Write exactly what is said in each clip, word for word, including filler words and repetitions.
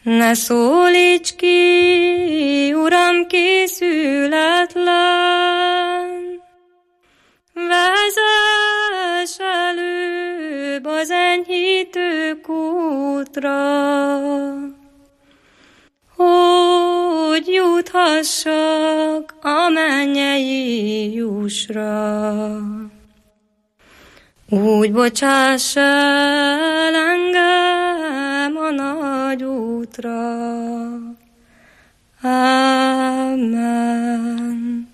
Ne szólíts ki, Uram, készületlen, vezess előbb az enyhítő kútra, hogy juthassak a mennyei jussra. Úgy bocsáss el engem a nagy útra. Amen.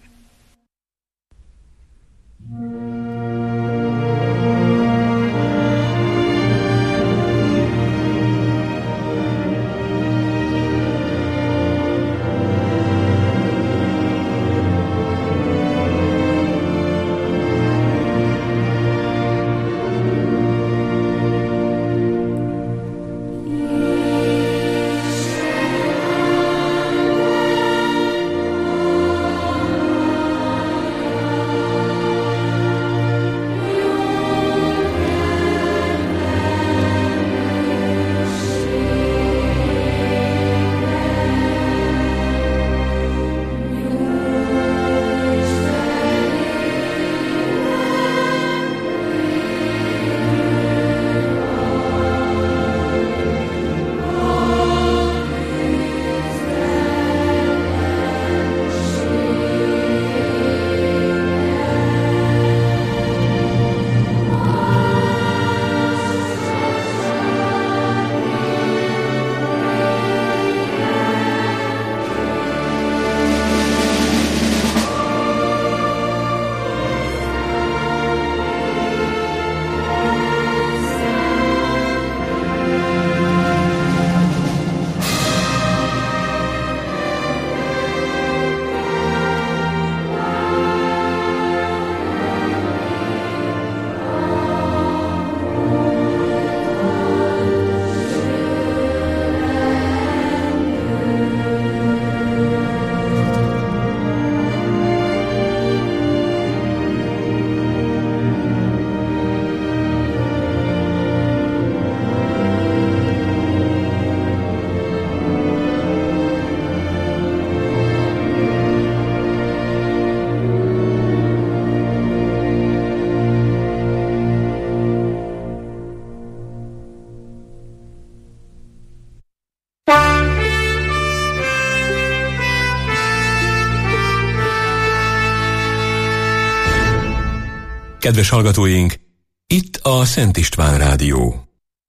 Kedves hallgatóink, itt a Szent István Rádió.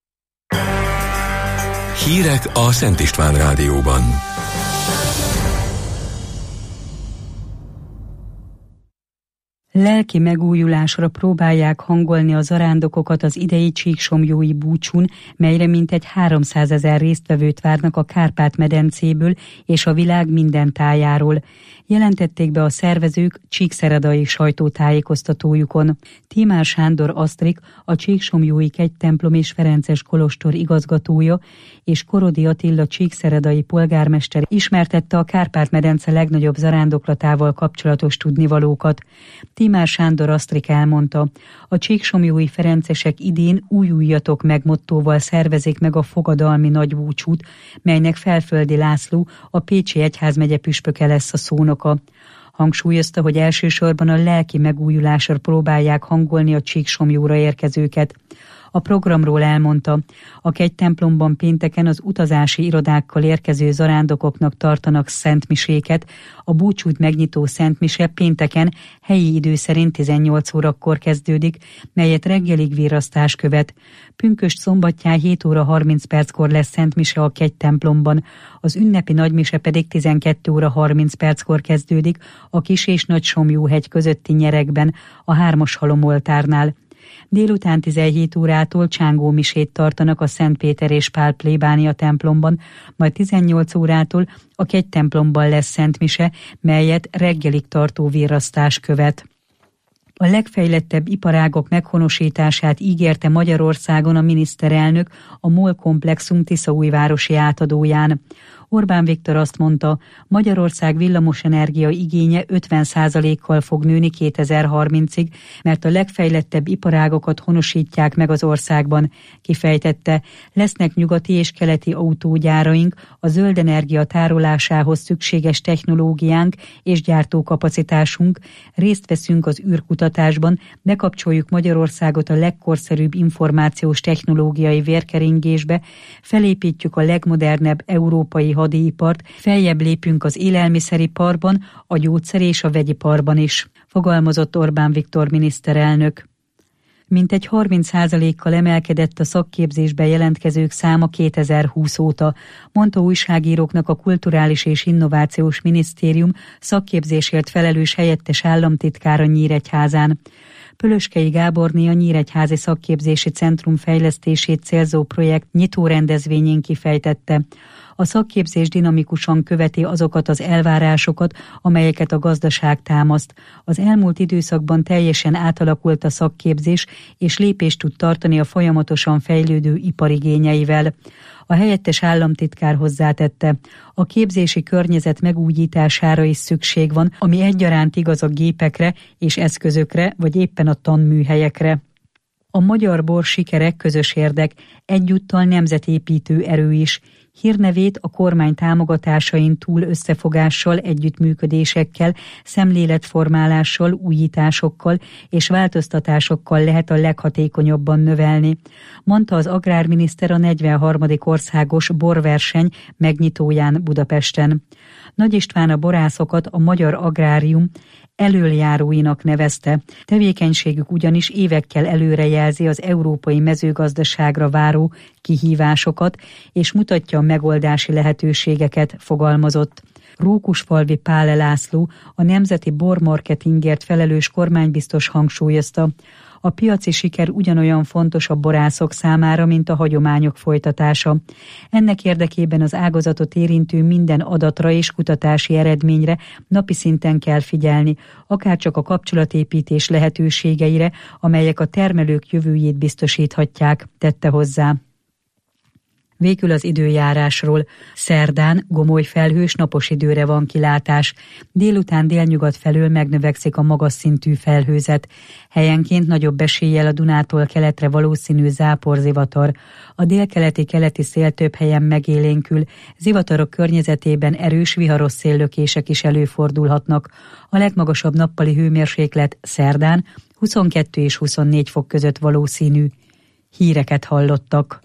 Hírek a Szent István Rádióban. Lelki megújulásra próbálják hangolni a zarándokokat az idei csíksomlyói búcsún, melyre mintegy háromszázezer résztvevőt várnak a Kárpát-medencéből és a világ minden tájáról. Jelentették be a szervezők csíkszeredai sajtótájékoztatójukon. Tímár Sándor Asztrik, a csíksomlyói kegytemplom és ferences kolostor igazgatója, és Korodi Attila csíkszeredai polgármester ismertette a Kárpát-medence legnagyobb zarándoklatával kapcsolatos tudnivalókat. Tímár Sándor Asztrik elmondta, a csíksomlyói ferencesek idén Újuljatok meg mottóval szervezik meg a fogadalmi nagybúcsút, melynek Felföldi László, a Pécsi Egyházmegye püspöke lesz a szónoka. Hangsúlyozta, hogy elsősorban a lelki megújulásra próbálják hangolni a csíksomlyóra érkezőket. A programról elmondta, a kegytemplomban pénteken az utazási irodákkal érkező zarándokoknak tartanak szentmiséket, a búcsút megnyitó szentmise pénteken helyi idő szerint tizennyolc órakor kezdődik, melyet reggelig virrasztás követ. Pünkösd szombatján hét óra harminc perckor lesz szentmise a kegytemplomban, az ünnepi nagymise pedig tizenkét óra harminc perckor kezdődik a Kis- és Nagysomlyóhegy közötti nyeregben, a Hármas halomoltárnál. Délután tizenhét órától csángó misét tartanak a Szent Péter és Pál plébánia templomban, majd tizennyolc órától a kegytemplomban lesz szentmise, melyet reggelig tartó virrasztás követ. A legfejlettebb iparágok meghonosítását ígérte Magyarországon a miniszterelnök a MOL komplexum tiszaújvárosi átadóján. Orbán Viktor azt mondta, Magyarország villamosenergia igénye ötven százalékkal fog nőni kétezer-harmincig, mert a legfejlettebb iparágokat honosítják meg az országban. Kifejtette, lesznek nyugati és keleti autógyáraink, a zöld energia tárolásához szükséges technológiánk és gyártókapacitásunk, részt veszünk az űrkutatásban, bekapcsoljuk Magyarországot a legkorszerűbb információs technológiai vérkeringésbe, felépítjük a legmodernebb európai hadipart, feljebb lépünk az élelmiszeriparban, a gyógyszer és a vegyiparban is, fogalmazott Orbán Viktor miniszterelnök. Mintegy harminc százalékkal emelkedett a szakképzésbe jelentkezők száma kétezer-húsz óta, mondta újságíróknak a Kulturális és Innovációs Minisztérium szakképzésért felelős helyettes államtitkára Nyíregyházán. Pölöskei Gáborné a Nyíregyházi Szakképzési Centrum fejlesztését célzó projekt nyitó rendezvényén kifejtette. A szakképzés dinamikusan követi azokat az elvárásokat, amelyeket a gazdaság támaszt. Az elmúlt időszakban teljesen átalakult a szakképzés, és lépést tud tartani a folyamatosan fejlődő iparigényeivel. A helyettes államtitkár hozzátette, a képzési környezet megújítására is szükség van, ami egyaránt igaz a gépekre és eszközökre, vagy éppen a tanműhelyekre. A magyar bor sikere közös érdek, egyúttal nemzetépítő erő is. Hírnevét a kormány támogatásain túl összefogással, együttműködésekkel, szemléletformálással, újításokkal és változtatásokkal lehet a leghatékonyabban növelni, mondta az agrárminiszter a negyvenharmadik országos borverseny megnyitóján Budapesten. Nagy István a borászokat a magyar agrárium elöljáróinak nevezte. Tevékenységük ugyanis évekkel előrejelzi az európai mezőgazdaságra váró kihívásokat, és mutatja a megoldási lehetőségeket, fogalmazott. Rókusfalvi Pál László, a Nemzeti Bormarketingért felelős kormánybiztos hangsúlyozta, a piaci siker ugyanolyan fontos a borászok számára, mint a hagyományok folytatása. Ennek érdekében az ágazatot érintő minden adatra és kutatási eredményre napi szinten kell figyelni, akárcsak a kapcsolatépítés lehetőségeire, amelyek a termelők jövőjét biztosíthatják, tette hozzá. Végül az időjárásról. Szerdán gomoly felhős napos időre van kilátás. Délután délnyugat felől megnövekszik a magas szintű felhőzet. Helyenként nagyobb eséllyel a Dunától keletre valószínű záporzivatar. A délkeleti-keleti szél több helyen megélénkül. Zivatarok környezetében erős viharos széllökések is előfordulhatnak. A legmagasabb nappali hőmérséklet szerdán huszonkettő és huszonnégy fok között valószínű. Híreket hallottak.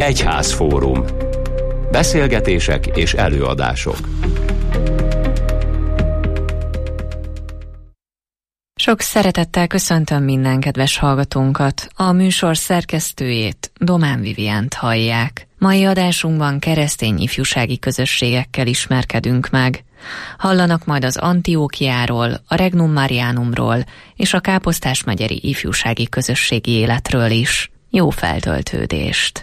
Egyházfórum. Beszélgetések és előadások. Sok szeretettel köszöntöm minden kedves hallgatónkat. A műsor szerkesztőjét, Domán Viviánt hallják. Mai adásunkban keresztény ifjúsági közösségekkel ismerkedünk meg. Hallanak majd az Antiókiáról, a Regnum Marianumról és a Káposztásmegyeri ifjúsági közösségi életről is. Jó feltöltődést!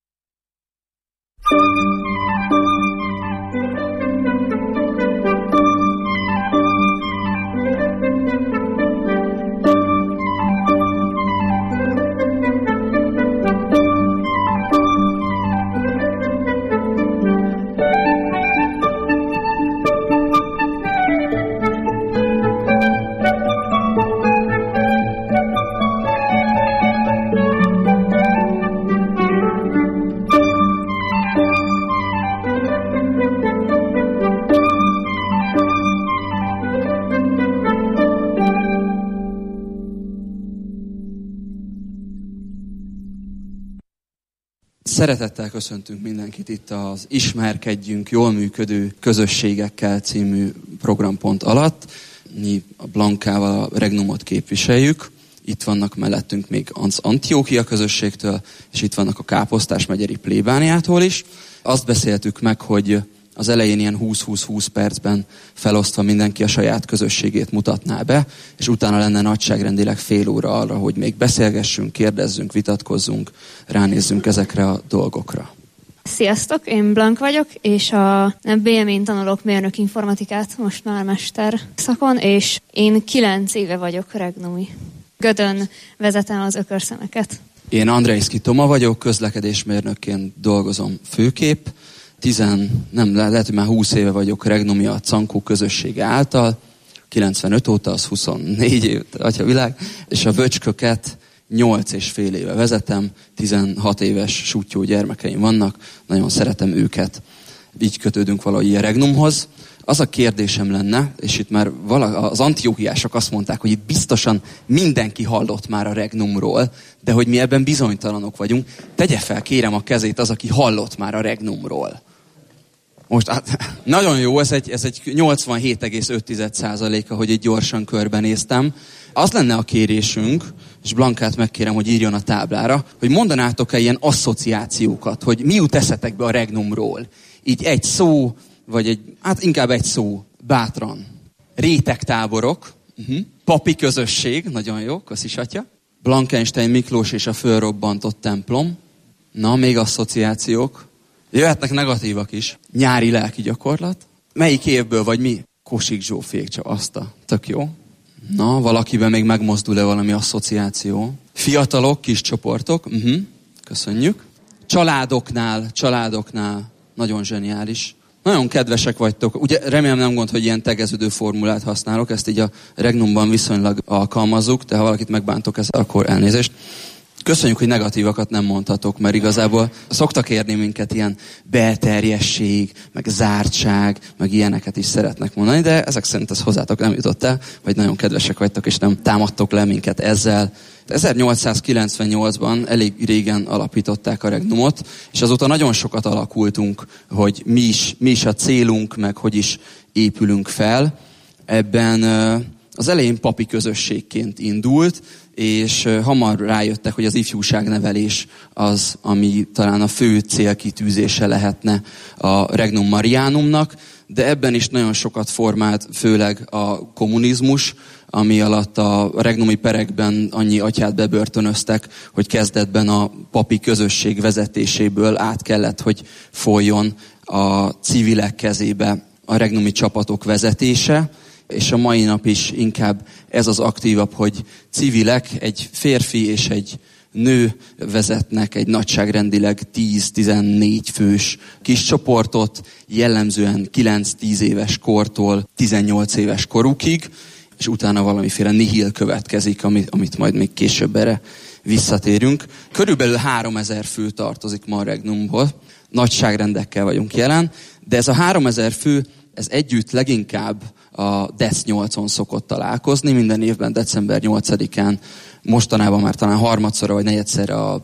Szeretettel köszöntünk mindenkit itt az Ismerkedjünk jól működő közösségekkel című programpont alatt. Mi a Blankával a Regnumot képviseljük. Itt vannak mellettünk még az Antiókia közösségtől, és itt vannak a Káposztásmegyeri plébániától is. Azt beszéltük meg, hogy az elején ilyen húsz-húsz-húsz percben felosztva mindenki a saját közösségét mutatná be, és utána lenne nagyságrendileg fél óra arra, hogy még beszélgessünk, kérdezzünk, vitatkozzunk, ránézzünk ezekre a dolgokra. Sziasztok, én Blank vagyok, és a bé em én tanulok mérnök informatikát, most már mester szakon, és én kilenc éve vagyok regnumi. Gödön vezetem az ökörszemeket. Én Andrejszki Toma vagyok, közlekedésmérnökként dolgozom főkép. Tizen, nem, lehet, hogy már húsz éve vagyok regnumi a Cankó közössége által, kilencvenöt óta, az huszonnégy év, atya világ, és a Vöcsköket nyolc és fél éve vezetem, tizenhat éves sútyó gyermekeim vannak, nagyon szeretem őket, így kötődünk valahogy a regnumhoz. Az a kérdésem lenne, és itt már vala, az antiókiások azt mondták, hogy itt biztosan mindenki hallott már a regnumról, de hogy mi ebben bizonytalanok vagyunk, tegye fel kérem a kezét az, aki hallott már a regnumról. Most hát, nagyon jó, ez egy, ez egy nyolcvanhét egész öt százaléka, hogy így gyorsan körbenéztem. Az lenne a kérésünk, és Blankát megkérem, hogy írjon a táblára, hogy mondanátok-e ilyen asszociációkat, hogy mi jut eszetekbe a regnumról. Így egy szó, vagy egy, hát inkább egy szó, bátran. Rétegtáborok, uh-huh. Papi közösség, nagyon jó, köszi atya. Blankenstein Miklós és a fölrobbantott templom. Na, még asszociációk. Jöhetnek negatívak is. Nyári lelki gyakorlat. Melyik évből vagy mi? Kosik Zsófiék, csak azt a. Tök jó. Na, valakiben még megmozdul-e valami asszociáció? Fiatalok, kis csoportok. Uh-huh. Köszönjük. Családoknál, családoknál nagyon zseniális. Nagyon kedvesek vagytok. Ugye remélem nem gond, hogy ilyen tegeződő formulát használok, ezt így a regnumban viszonylag alkalmazzuk, de ha valakit megbántok ezzel, akkor elnézést. Köszönjük, hogy negatívakat nem mondhatok, mert igazából szoktak érni minket ilyen belterjesség, meg zártság, meg ilyeneket is szeretnek mondani, de ezek szerint ez hozzátok nem jutott el, vagy nagyon kedvesek vagytok, és nem támadtok le minket ezzel. ezernyolcszázkilencvennyolcban elég régen alapították a regnumot, és azóta nagyon sokat alakultunk, hogy mi is, mi is a célunk, meg hogy is épülünk fel. Ebben az elején papi közösségként indult, és hamar rájöttek, hogy az ifjúságnevelés az, ami talán a fő célkitűzése lehetne a Regnum Marianumnak, de ebben is nagyon sokat formált, főleg a kommunizmus, ami alatt a regnumi perekben annyi atyát bebörtönöztek, hogy kezdetben a papi közösség vezetéséből át kellett, hogy folyjon a civilek kezébe a regnumi csapatok vezetése, és a mai nap is inkább ez az aktívabb, hogy civilek, egy férfi és egy nő vezetnek egy nagyságrendileg tíz-tizennégy fős kis csoportot, jellemzően kilenc-tíz éves kortól tizennyolc éves korukig, és utána valamiféle nihil következik, amit, amit majd még később erre visszatérünk. Körülbelül háromezer fő tartozik ma a regnumból, nagyságrendekkel vagyunk jelen, de ez a háromezer fő, ez együtt leginkább a Dec nyolcon szokott találkozni, minden évben december nyolcadikán, mostanában már talán harmadszorra vagy negyedszerre a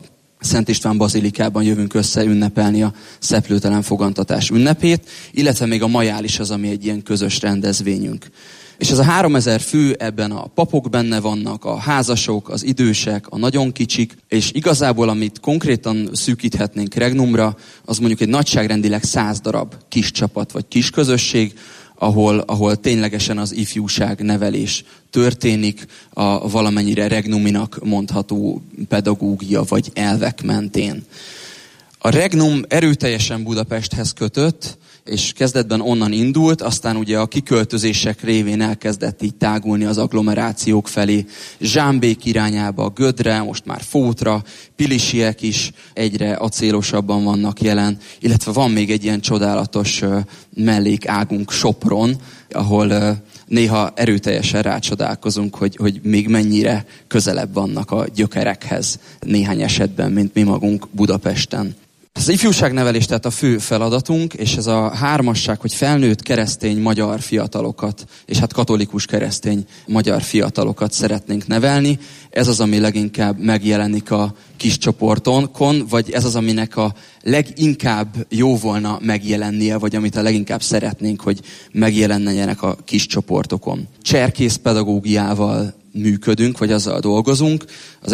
Szent István bazilikában jövünk össze ünnepelni a szeplőtelen fogantatás ünnepét, illetve még a majál az, ami egy ilyen közös rendezvényünk. És ez a háromezer fő, ebben a papok benne vannak, a házasok, az idősek, a nagyon kicsik, és igazából, amit konkrétan szűkíthetnénk Regnumra, az mondjuk egy nagyságrendileg száz darab kis csapat vagy kis közösség, ahol, ahol ténylegesen az ifjúság nevelés történik a valamennyire regnuminak mondható pedagógia vagy elvek mentén. A Regnum erőteljesen Budapesthez kötött, és kezdetben onnan indult, aztán ugye a kiköltözések révén elkezdett így tágulni az agglomerációk felé, Zsámbék irányába, Gödre, most már Fótra, Pilisiek is egyre acélosabban vannak jelen, illetve van még egy ilyen csodálatos mellékágunk Sopron, ahol néha erőteljesen rácsodálkozunk, hogy, hogy még mennyire közelebb vannak a gyökerekhez néhány esetben, mint mi magunk Budapesten. Az ifjúságnevelés tehát a fő feladatunk, és ez a hármasság, hogy felnőtt keresztény magyar fiatalokat, és hát katolikus keresztény magyar fiatalokat szeretnénk nevelni. Ez az, ami leginkább megjelenik a kis csoportonkon, vagy ez az, aminek a leginkább jó volna megjelennie, vagy amit a leginkább szeretnénk, hogy megjelenjenek a kis csoportokon. Cserkész pedagógiával működünk, vagy azzal dolgozunk. Az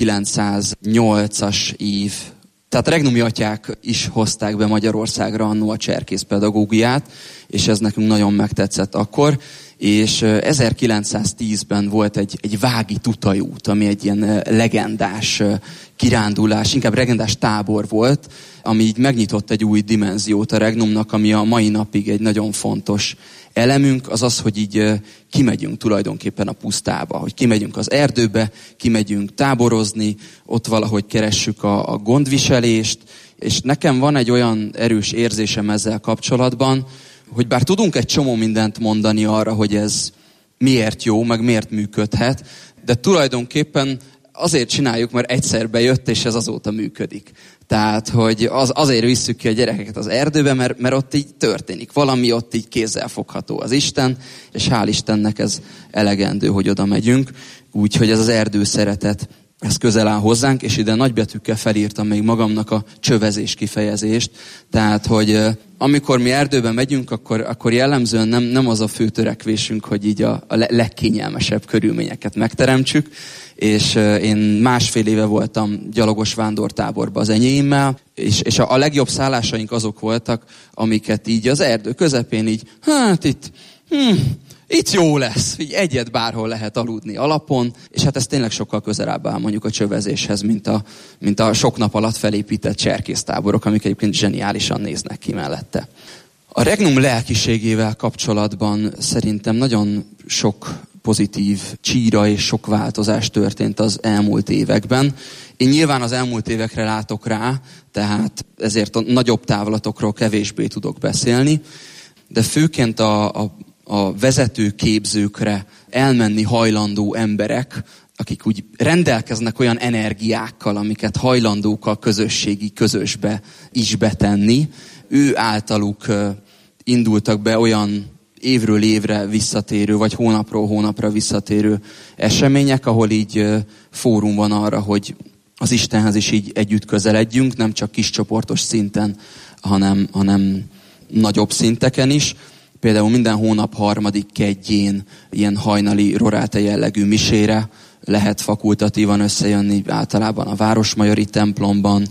ezerkilencszáznyolcas év, tehát a regnumi atyák is hozták be Magyarországra annó a cserkész pedagógiát, és ez nekünk nagyon megtetszett akkor. És ezerkilencszáztízben volt egy, egy Vági Tutajút, ami egy ilyen legendás kirándulás, inkább legendás tábor volt, ami így megnyitott egy új dimenziót a regnumnak, ami a mai napig egy nagyon fontos elemünk, az az, hogy így kimegyünk tulajdonképpen a pusztába, hogy kimegyünk az erdőbe, kimegyünk táborozni, ott valahogy keressük a, a gondviselést, és nekem van egy olyan erős érzésem ezzel kapcsolatban, hogy bár tudunk egy csomó mindent mondani arra, hogy ez miért jó, meg miért működhet, de tulajdonképpen azért csináljuk, mert egyszer bejött, és ez azóta működik. Tehát, hogy az, azért visszük ki a gyerekeket az erdőbe, mert, mert ott így történik. Valami ott így kézzelfogható az Isten, és hál' Istennek ez elegendő, hogy oda megyünk. Úgyhogy ez az erdő szeretet, ez közel áll hozzánk, és ide nagybetűkkel felírtam még magamnak a csövezés kifejezést. Tehát, hogy amikor mi erdőben megyünk, akkor, akkor jellemzően nem, nem az a fő törekvésünk, hogy így a, a legkényelmesebb körülményeket megteremtsük. És én másfél éve voltam gyalogos vándortáborba az enyémmel, és, és a, a legjobb szállásaink azok voltak, amiket így az erdő közepén így, hát itt, hm, itt jó lesz, így egyet bárhol lehet aludni alapon, és hát ez tényleg sokkal közelebb áll mondjuk a csövezéshez, mint a, mint a sok nap alatt felépített cserkésztáborok, amik egyébként zseniálisan néznek ki mellette. A regnum lelkiségével kapcsolatban szerintem nagyon sok pozitív csíra és sok változás történt az elmúlt években. Én nyilván az elmúlt évekre látok rá, tehát ezért a nagyobb távlatokról kevésbé tudok beszélni, de főként a, a, a vezetőképzőkre elmenni hajlandó emberek, akik úgy rendelkeznek olyan energiákkal, amiket hajlandók a közösségi közösbe is betenni, ő általuk indultak be olyan évről évre visszatérő, vagy hónapról hónapra visszatérő események, ahol így fórum van arra, hogy az Istenhez is így együtt közeledjünk, nem csak kiscsoportos szinten, hanem, hanem nagyobb szinteken is. Például minden hónap harmadik kedjén ilyen hajnali roráte jellegű misére lehet fakultatívan összejönni, általában a Városmajori templomban.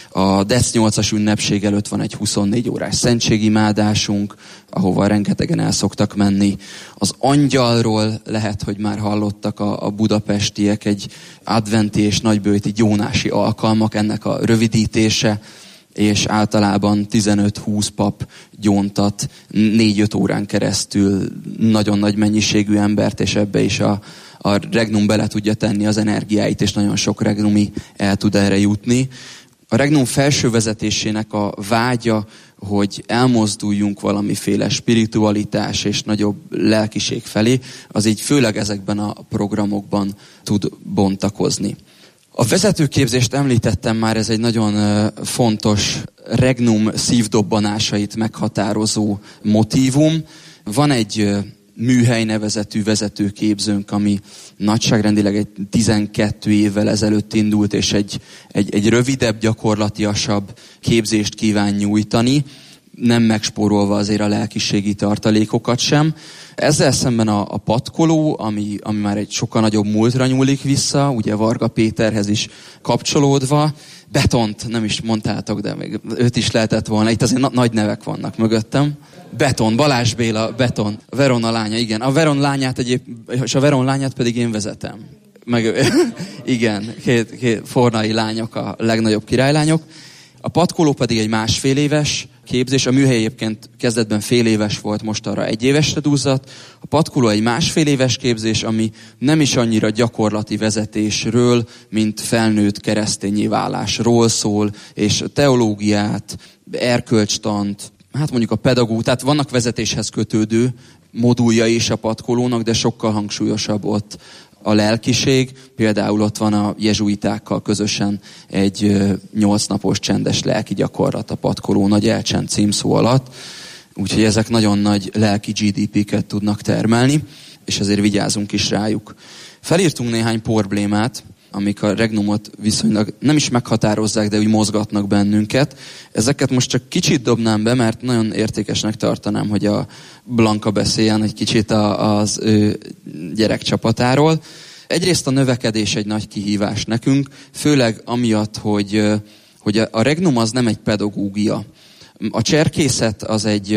A Dec nyolcas ünnepség előtt van egy huszonnégy órás szentségimádásunk, ahova rengetegen el szoktak menni. Az angyalról lehet, hogy már hallottak a, a budapestiek, egy adventi és nagybőti gyónási alkalmak, ennek a rövidítése, és általában tizenöt-húsz pap gyóntat négy-öt órán keresztül nagyon nagy mennyiségű embert, és ebbe is a, a regnum bele tudja tenni az energiáit, és nagyon sok regnumi el tud erre jutni. A regnum felső vezetésének a vágya, hogy elmozduljunk valamiféle spiritualitás és nagyobb lelkiség felé, az így főleg ezekben a programokban tud bontakozni. A vezetőképzést említettem már, ez egy nagyon fontos regnum szívdobbanásait meghatározó motívum. Van egy műhely nevezetű vezetőképzőnk, ami nagyságrendileg egy tizenkét évvel ezelőtt indult, és egy, egy, egy rövidebb, gyakorlatiasabb képzést kíván nyújtani, nem megspórolva azért a lelkiségi tartalékokat sem. Ezzel szemben a, a patkoló, ami, ami már egy sokkal nagyobb múltra nyúlik vissza, ugye Varga Péterhez is kapcsolódva, Betont nem is mondtátok, de még őt is lehetett volna. Itt azért na- nagy nevek vannak mögöttem. Beton, Balázs Béla, Beton, a Verona lánya, igen. A Veron lányát egyéb, és a Veron lányát pedig én vezetem. Meg, igen, két, két fornai lányok, a legnagyobb királylányok. A patkoló pedig egy másfél éves képzés, a műhely egyébként kezdetben fél éves volt, most arra egy évesre duzzadt. A patkoló egy másfél éves képzés, ami nem is annyira gyakorlati vezetésről, mint felnőtt keresztényé válásról szól, és teológiát, erkölcstant, hát mondjuk a pedagóg, tehát vannak vezetéshez kötődő modulja is a patkolónak, de sokkal hangsúlyosabb ott a lelkiség. Például ott van a jezsuitákkal közösen egy nyolc napos csendes lelki gyakorlat a patkoló nagy elcsend címszó alatt. Úgyhogy ezek nagyon nagy lelki gé dé pé-ket tudnak termelni, és ezért vigyázunk is rájuk. Felírtunk néhány problémát, amik a regnumot viszonylag nem is meghatározzák, de úgy mozgatnak bennünket. Ezeket most csak kicsit dobnám be, mert nagyon értékesnek tartanám, hogy a Blanka beszéljen egy kicsit a, az ő gyerekcsapatáról. Egyrészt a növekedés egy nagy kihívás nekünk, főleg amiatt, hogy, hogy a regnum az nem egy pedagógia. A cserkészet az egy...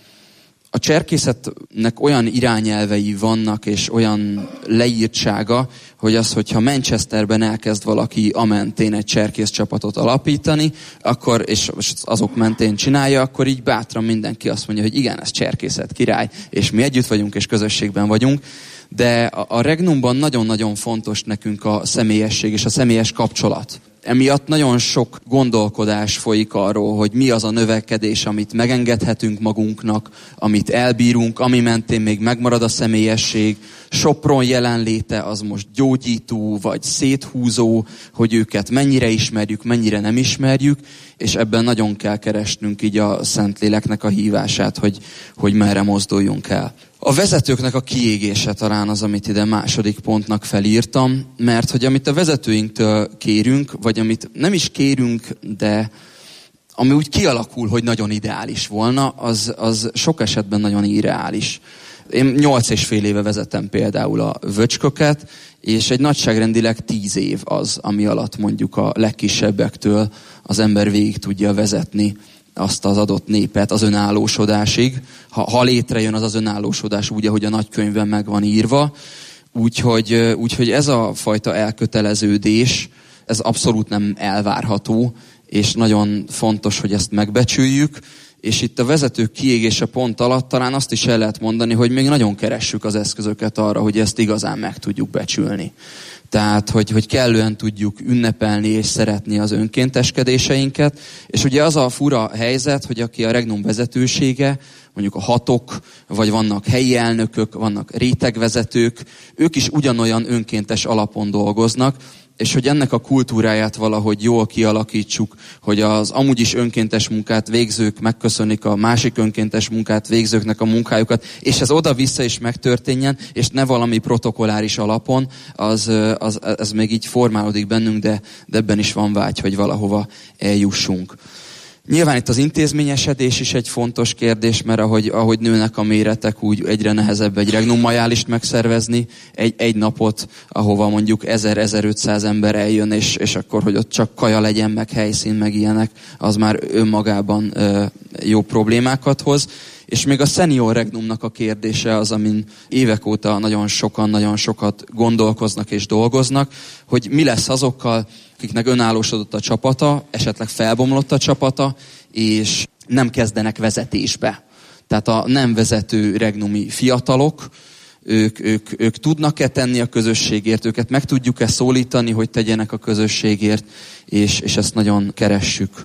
A cserkészetnek olyan irányelvei vannak, és olyan leírtsága, hogy az, hogyha Manchesterben elkezd valaki amentén egy cserkész csapatot alapítani, akkor, és azok mentén csinálja, akkor így bátran mindenki azt mondja, hogy igen, ez cserkészet király, és mi együtt vagyunk, és közösségben vagyunk. De a, a regnumban nagyon-nagyon fontos nekünk a személyesség és a személyes kapcsolat. Emiatt nagyon sok gondolkodás folyik arról, hogy mi az a növekedés, amit megengedhetünk magunknak, amit elbírunk, ami mentén még megmarad a személyesség. Sopron jelenléte az most gyógyító vagy széthúzó, hogy őket mennyire ismerjük, mennyire nem ismerjük, és ebben nagyon kell keresnünk így a Szentléleknek a hívását, hogy, hogy merre mozduljunk el. A vezetőknek a kiégése talán az, amit ide második pontnak felírtam, mert hogy amit a vezetőinktől kérünk, vagy amit nem is kérünk, de ami úgy kialakul, hogy nagyon ideális volna, az, az sok esetben nagyon irreális. Én nyolc és fél éve vezetem például a vöcsköket, és egy nagyságrendileg tíz év az, ami alatt mondjuk a legkisebbektől az ember végig tudja vezetni azt az adott népet az önállósodásig. Ha, ha létrejön az az önállósodás úgy, ahogy a nagykönyvben meg van írva. Úgyhogy, úgyhogy ez a fajta elköteleződés, ez abszolút nem elvárható, és nagyon fontos, hogy ezt megbecsüljük. És itt a vezetők kiégése pont alatt talán azt is el lehet mondani, hogy még nagyon keressük az eszközöket arra, hogy ezt igazán meg tudjuk becsülni. Tehát, hogy, hogy kellően tudjuk ünnepelni és szeretni az önkénteskedéseinket. És ugye az a fura helyzet, hogy aki a regnum vezetősége, mondjuk a hatok, vagy vannak helyi elnökök, vannak rétegvezetők, ők is ugyanolyan önkéntes alapon dolgoznak, és hogy ennek a kultúráját valahogy jól kialakítsuk, hogy az amúgy is önkéntes munkát végzők megköszönik a másik önkéntes munkát végzőknek a munkájukat, és ez oda-vissza is megtörténjen, és ne valami protokolláris alapon, az, az, ez még így formálódik bennünk, de, de ebben is van vágy, hogy valahova eljussunk. Nyilván itt az intézményesedés is egy fontos kérdés, mert ahogy, ahogy nőnek a méretek, úgy egyre nehezebb egy regnum majálist megszervezni, egy, egy napot, ahova mondjuk ezer-ezerötszáz ember eljön, és, és akkor, hogy ott csak kaja legyen, meg helyszín, meg ilyenek, az már önmagában ö, jó problémákat hoz. És még a senior regnumnak a kérdése az, amin évek óta nagyon sokan, nagyon sokat gondolkoznak és dolgoznak, hogy mi lesz azokkal, akiknek önállósodott a csapata, esetleg felbomlott a csapata, és nem kezdenek vezetésbe. Tehát a nem vezető regnumi fiatalok, ők, ők, ők tudnak-e tenni a közösségért, őket meg tudjuk-e szólítani, hogy tegyenek a közösségért, és, és ezt nagyon keressük.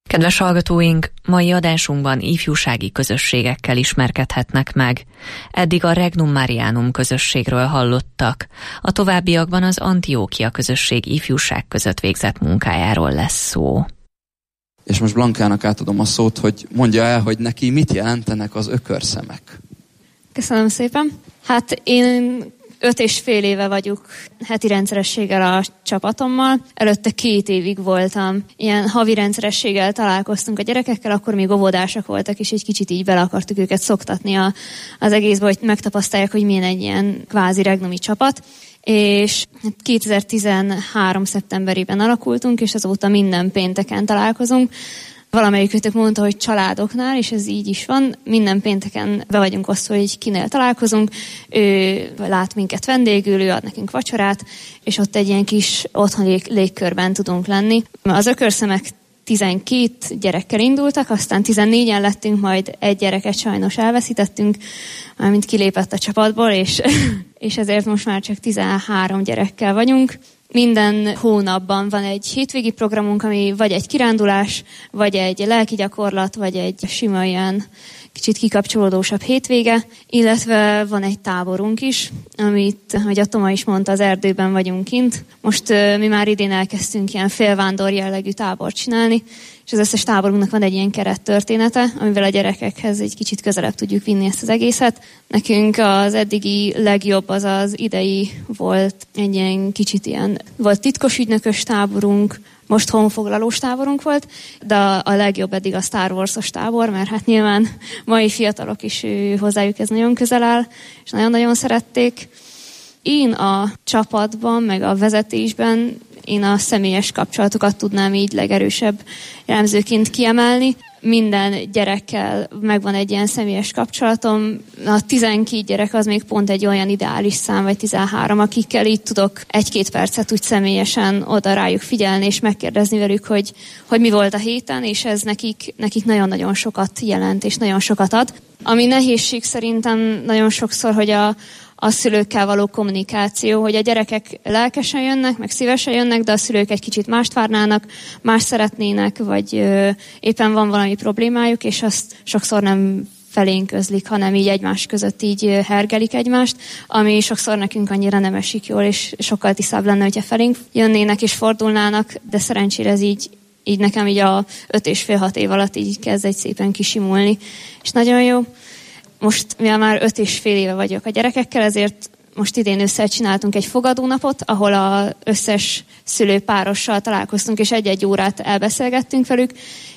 Kedves hallgatóink, mai adásunkban ifjúsági közösségekkel ismerkedhetnek meg. Eddig a Regnum Marianum közösségről hallottak. A továbbiakban az Antiókia közösség ifjúság között végzett munkájáról lesz szó. És most Blankának átadom a szót, hogy mondja el, hogy neki mit jelentenek az ökörszemek. Köszönöm szépen. Hát én öt és fél éve vagyok heti rendszerességgel a csapatommal. Előtte két évig voltam. Ilyen havi rendszerességgel találkoztunk a gyerekekkel, akkor még óvodásak voltak, és egy kicsit így bele akartuk őket szoktatni a, az egészbe, hogy megtapasztalják, hogy milyen egy ilyen kvázi regnumi csapat. És kétezer-tizenhárom szeptemberében alakultunk, és azóta minden pénteken találkozunk. Valamelyikőtök mondta, hogy családoknál, és ez így is van. Minden pénteken be vagyunk osztva, hogy kinél találkozunk. Ő lát minket vendégül, ő ad nekünk vacsorát, és ott egy ilyen kis otthoni légkörben tudunk lenni. Az ökörszemek tizenkét gyerekkel indultak, aztán tizennégyen lettünk, majd egy gyereket sajnos elveszítettünk, mint kilépett a csapatból, és, és ezért most már csak tizenhárom gyerekkel vagyunk. Minden hónapban van egy hétvégi programunk, ami vagy egy kirándulás, vagy egy lelki gyakorlat, vagy egy sima ilyen kicsit kikapcsolódósabb hétvége, illetve van egy táborunk is, amit, ahogy a Toma is mondta, az erdőben vagyunk kint. Most uh, mi már idén elkezdtünk ilyen félvándor jellegű tábort csinálni, és az összes táborunknak van egy ilyen kerettörténete, amivel a gyerekekhez egy kicsit közelebb tudjuk vinni ezt az egészet. Nekünk az eddigi legjobb az az idei volt, egy ilyen kicsit ilyen, volt titkos ügynökös táborunk, most honfoglalós táborunk volt, de a legjobb eddig a Star Wars-os tábor, mert hát nyilván mai fiatalok is hozzájuk ez nagyon közel áll, és nagyon-nagyon szerették. Én a csapatban, meg a vezetésben én a személyes kapcsolatokat tudnám így legerősebb jellemzőként kiemelni. Minden gyerekkel megvan egy ilyen személyes kapcsolatom. A tizenkét gyerek az még pont egy olyan ideális szám, vagy tizenhárom, akikkel így tudok egy-két percet úgy személyesen oda rájuk figyelni, és megkérdezni velük, hogy, hogy mi volt a héten, és ez nekik, nekik nagyon-nagyon sokat jelent, és nagyon sokat ad. Ami nehézség szerintem nagyon sokszor, hogy a a szülőkkel való kommunikáció, hogy a gyerekek lelkesen jönnek, meg szívesen jönnek, de a szülők egy kicsit mást várnának, más szeretnének, vagy ö, éppen van valami problémájuk, és azt sokszor nem felénk közlik, hanem így egymás között így hergelik egymást, ami sokszor nekünk annyira nem esik jól, és sokkal tisztább lenne, hogyha felénk jönnének és fordulnának, de szerencsére ez így így nekem így a öt és fél-hat év alatt így kezd egy szépen kisimulni, és nagyon jó. Most, mivel már öt és fél éve vagyok a gyerekekkel, ezért most idén ősszel csináltunk egy fogadónapot, ahol az összes szülőpárossal találkoztunk, és egy-egy órát elbeszélgettünk velük,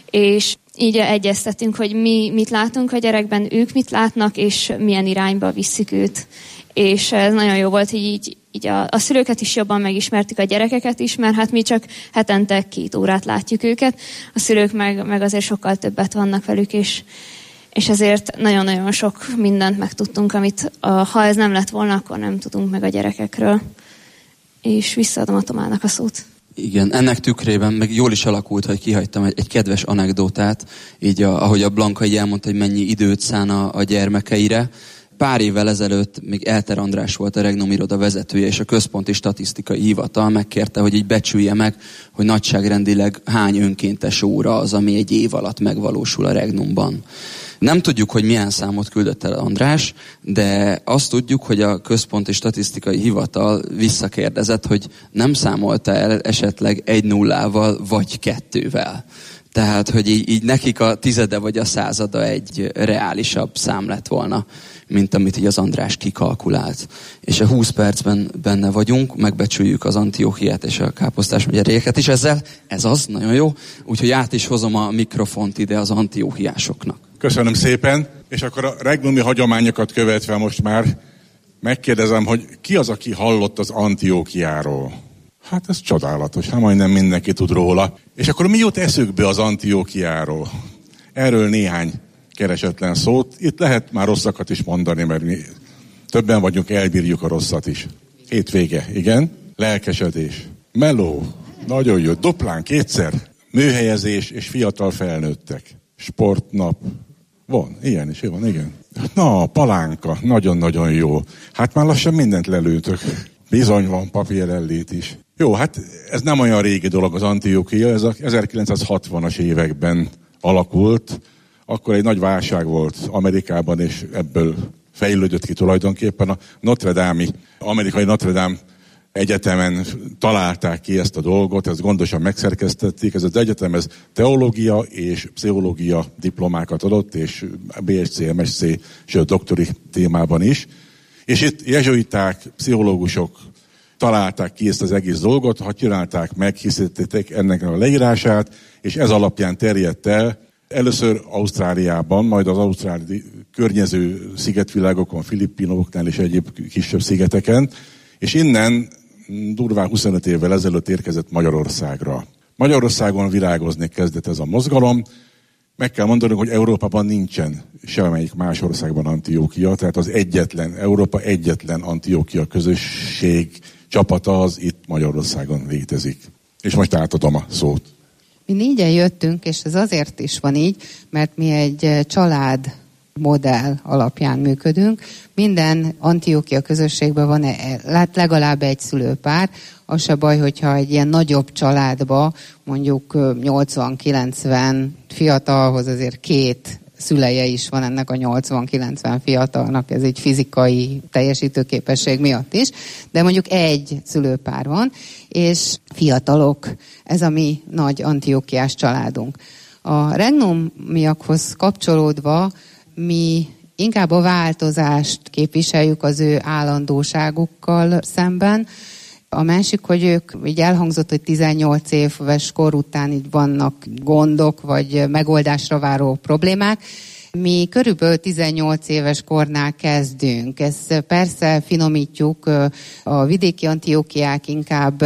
és így egyeztettünk, hogy mi mit látunk a gyerekben, ők mit látnak, és milyen irányba visszük őt. És ez nagyon jó volt, hogy így, így a, a szülőket is jobban megismertük, a gyerekeket is, mert hát mi csak hetente két órát látjuk őket, a szülők meg, meg azért sokkal többet vannak velük, és és ezért nagyon-nagyon sok mindent megtudtunk, amit a, ha ez nem lett volna, akkor nem tudunk meg a gyerekekről. És visszaadom a Tomának a szót. Igen, ennek tükrében meg jól is alakult, hogy kihagytam egy, egy kedves anekdotát, így a, ahogy a Blanka így elmondta, hogy mennyi időt szán a, a gyermekeire. Pár évvel ezelőtt még Elter András volt a Regnum iroda vezetője, és a Központi Statisztikai Hivatal megkérte, hogy így becsülje meg, hogy nagyságrendileg hány önkéntes óra az, ami egy év alatt megvalósul a Regnumban. Nem tudjuk, hogy milyen számot küldött el András, de azt tudjuk, hogy a Központi Statisztikai Hivatal visszakérdezett, hogy nem számolta el esetleg egy nullával vagy kettővel. Tehát, hogy így, így nekik a tizede vagy a százada egy reálisabb szám lett volna, mint amit így az András kikalkulált. És a húsz percben benne vagyunk, megbecsüljük az Antiókiát és a Káposztás megyerieket is ezzel. Ez az, nagyon jó. Úgyhogy át is hozom a mikrofont ide az antiókiásoknak. Köszönöm szépen, és akkor a regnumi hagyományokat követve most már megkérdezem, hogy ki az, aki hallott az Antiókiáról? Hát ez csodálatos, hát majdnem mindenki tud róla. És akkor mi jut eszükbe az Antiókiáról? Erről néhány keresetlen szót. Itt lehet már rosszakat is mondani, mert mi többen vagyunk, elbírjuk a rosszat is. Hétvége, igen. Lelkesedés. Meló. Nagyon jó. Duplán kétszer. Műhelyezés és fiatal felnőttek. Sportnap. Van, ilyen is van, igen. Na, palánka. Nagyon-nagyon jó. Hát már lassan mindent lelőtök. Bizony van papírellét is. Jó, hát ez nem olyan régi dolog az Antiókia, ez az ezerkilencszázhatvanas években alakult, akkor egy nagy válság volt Amerikában, és ebből fejlődött ki tulajdonképpen a Notre-Dame-i, amerikai Notre-Dame egyetemen találták ki ezt a dolgot, ezt gondosan megszerkesztették, ez az egyetem ez teológia és pszichológia diplomákat adott, és bé es cé, em es cé, sőt doktori témában is. És itt jezsuiták, pszichológusok találták ki ezt az egész dolgot, ha csinálták meg, hisztették ennek a leírását, és ez alapján terjedt el először Ausztráliában, majd az ausztráli környező szigetvilágokon, Filippinoknál és egyéb kisebb szigeteken, és innen durván huszonöt évvel ezelőtt érkezett Magyarországra. Magyarországon virágozni kezdett ez a mozgalom. Meg kell mondanunk, hogy Európában nincsen semmelyik más országban Antiókia, tehát az egyetlen, Európa egyetlen Antiókia közösség csapata az itt Magyarországon létezik. És most átadom a szót. Mi négyen jöttünk, és ez azért is van így, mert mi egy család modell alapján működünk. Minden Antiókia közösségben van legalább egy szülőpár. Az se baj, hogyha egy ilyen nagyobb családba, mondjuk nyolcvan-kilencven fiatalhoz azért két szüleje is van ennek a nyolcvan-kilencven fiatalnak, ez egy fizikai teljesítőképesség miatt is, de mondjuk egy szülőpár van, és fiatalok, ez a mi nagy antiókiás családunk. A regnumiakhoz kapcsolódva mi inkább a változást képviseljük az ő állandóságukkal szemben. A másik, hogy ők, így elhangzott, hogy tizennyolc éves kor után így vannak gondok, vagy megoldásra váró problémák. Mi körülbelül tizennyolc éves kornál kezdünk. Ezt persze finomítjuk, a vidéki antiókiák inkább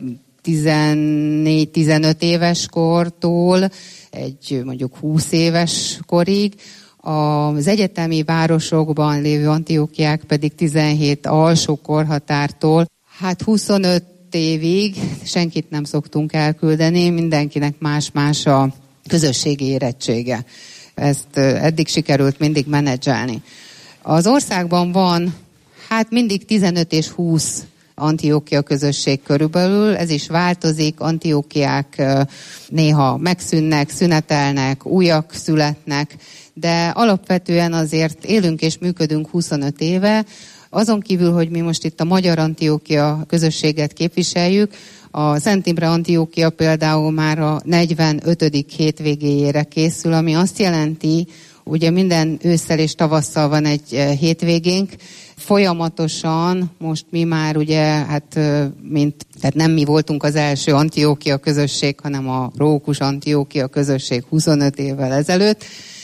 tizennégy-tizenöt éves kortól egy mondjuk húsz éves korig, az egyetemi városokban lévő antiókiák pedig tizenhét alsó korhatártól, hát huszonöt évig senkit nem szoktunk elküldeni, mindenkinek más-más a közösségi érettsége. Ezt eddig sikerült mindig menedzselni. Az országban van hát mindig tizenöt és húsz Antiókia közösség körülbelül, ez is változik, Antiókiák néha megszűnnek, szünetelnek, újak születnek, de alapvetően azért élünk és működünk huszonöt éve. Azon kívül, hogy mi most itt a Magyar Antiókia közösséget képviseljük, a Szent Imre Antiókia például már a negyvenötödik hétvégéjére készül, ami azt jelenti, ugye minden ősszel és tavasszal van egy hétvégénk, folyamatosan most mi már ugye, hát mint, tehát nem mi voltunk az első Antiókia közösség, hanem a Rókus Antiókia közösség huszonöt évvel ezelőtt,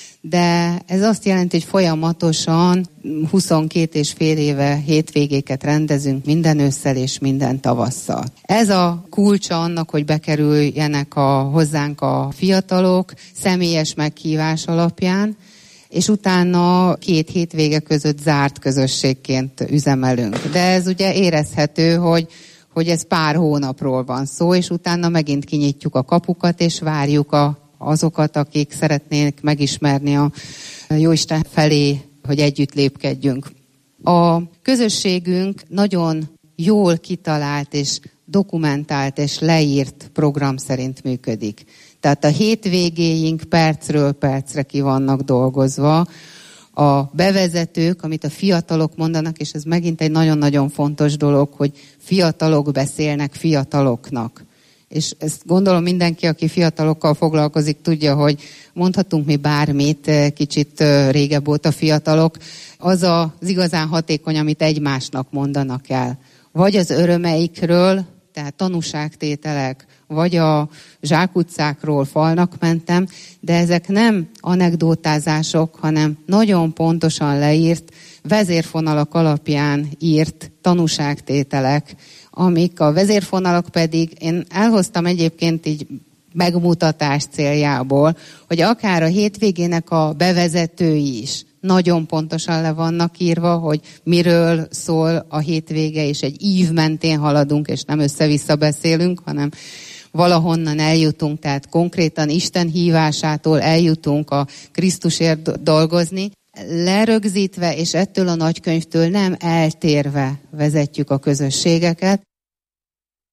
de ez azt jelenti, hogy folyamatosan huszonkét és fél éve hétvégéket rendezünk minden ősszel és minden tavasszal. Ez a kulcsa annak, hogy bekerüljenek a, hozzánk a fiatalok személyes meghívás alapján, és utána két hétvége között zárt közösségként üzemelünk. De ez ugye érezhető, hogy, hogy ez pár hónapról van szó, és utána megint kinyitjuk a kapukat, és várjuk a azokat, akik szeretnének megismerni a Jóisten felé, hogy együtt lépkedjünk. A közösségünk nagyon jól kitalált és dokumentált és leírt program szerint működik. Tehát a hétvégéink percről percre ki vannak dolgozva. A bevezetők, amit a fiatalok mondanak, és ez megint egy nagyon-nagyon fontos dolog, hogy fiatalok beszélnek fiataloknak. És ezt gondolom mindenki, aki fiatalokkal foglalkozik, tudja, hogy mondhatunk mi bármit, kicsit régebb óta fiatalok. Az az igazán hatékony, amit egymásnak mondanak el. Vagy az örömeikről, tehát tanúságtételek, vagy a zsákutcákról falnak mentem, de ezek nem anekdótázások, hanem nagyon pontosan leírt, vezérfonalak alapján írt tanúságtételek, amik a vezérfonalak pedig, én elhoztam egyébként így megmutatás céljából, hogy akár a hétvégének a bevezetői is nagyon pontosan le vannak írva, hogy miről szól a hétvége, és egy ív mentén haladunk, és nem össze-vissza beszélünk, hanem valahonnan eljutunk, tehát konkrétan Isten hívásától eljutunk a Krisztusért dolgozni, lerögzítve, és ettől a nagykönyvtől nem eltérve vezetjük a közösségeket.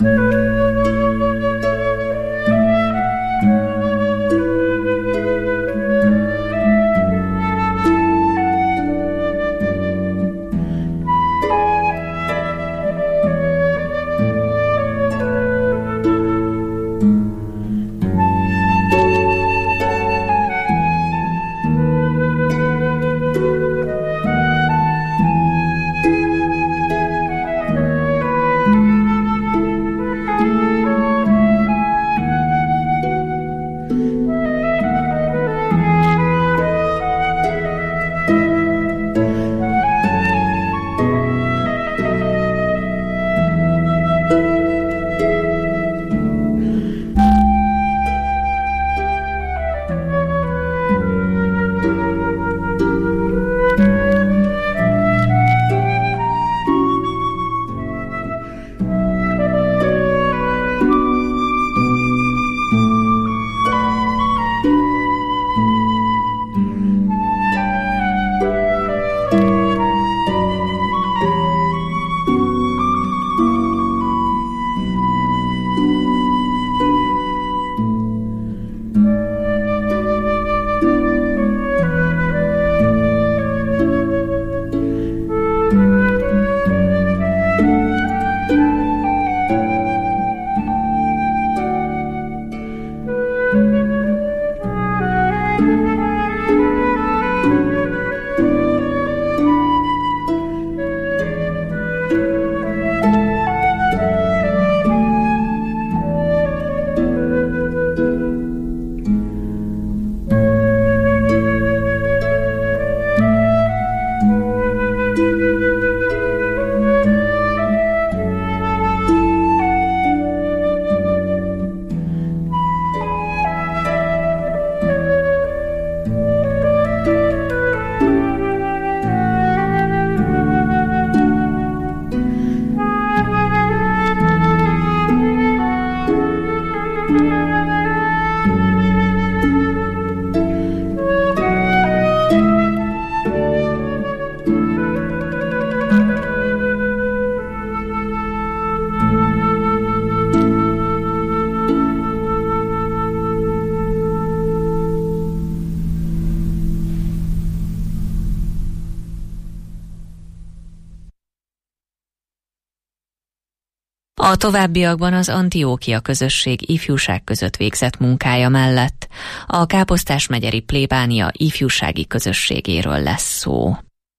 A továbbiakban az Antiókia közösség ifjúság között végzett munkája mellett a Káposztás-megyeri plébánia ifjúsági közösségéről lesz szó.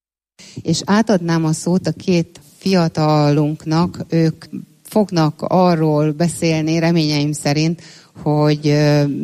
És átadnám a szót a két fiatalunknak, ők fognak arról beszélni, reményeim szerint, hogy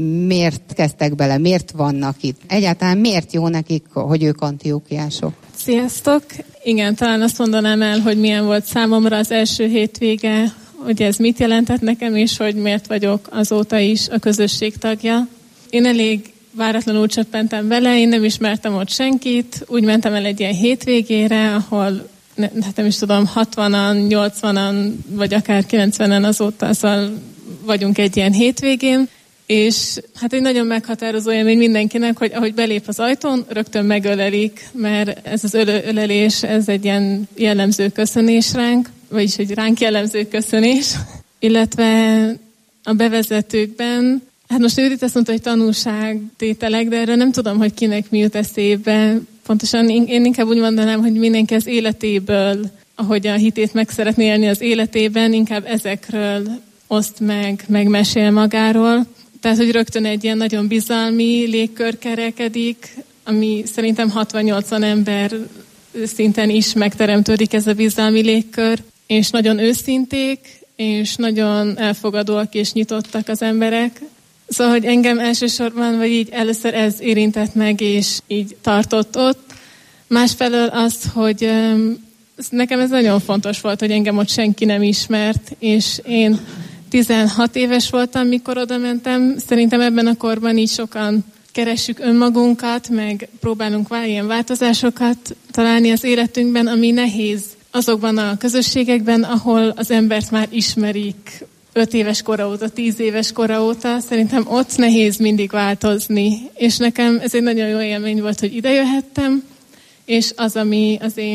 miért kezdtek bele, miért vannak itt. Egyáltalán miért jó nekik, hogy ők antiókiások? Sziasztok! Igen, talán azt mondanám el, hogy milyen volt számomra az első hétvége, hogy ez mit jelentett nekem, és hogy miért vagyok azóta is a közösség tagja. Én elég váratlanul csöppentem bele, én nem ismertem ott senkit, úgy mentem el egy ilyen hétvégére, ahol hát nem is tudom, hatvanan, nyolcvanan, vagy akár kilencvenen azóta azzal vagyunk egy ilyen hétvégén, és hát egy nagyon meghatározó élmény mindenkinek, hogy ahogy belép az ajtón, rögtön megölelik, mert ez az ölelés, ez egy ilyen jellemző köszönés ránk, vagyis egy ránk jellemző köszönés, illetve a bevezetőkben, hát most Judit azt mondta, hogy tanulságtételek, de erről nem tudom, hogy kinek mi jut eszébe. Pontosan én inkább úgy mondanám, hogy mindenki az életéből, ahogy a hitét meg szeretné élni az életében, inkább ezekről oszt meg, megmesél magáról. Tehát, hogy rögtön egy ilyen nagyon bizalmi légkör kerekedik, ami szerintem hatvan-nyolcvan ember szinten is megteremtődik ez a bizalmi légkör, és nagyon őszinték, és nagyon elfogadóak és nyitottak az emberek. Szóval, hogy engem elsősorban, vagy így először ez érintett meg, és így tartott ott. Másfelől azt, hogy um, nekem ez nagyon fontos volt, hogy engem ott senki nem ismert, és én tizenhat éves voltam, mikor oda mentem. Szerintem ebben a korban így sokan keressük önmagunkat, meg próbálunk ilyen változásokat találni az életünkben, ami nehéz azokban a közösségekben, ahol az embert már ismerik öt éves kora óta, tíz éves kora óta. Szerintem ott nehéz mindig változni. És nekem ez egy nagyon jó élmény volt, hogy ide jöhettem, és az, ami az én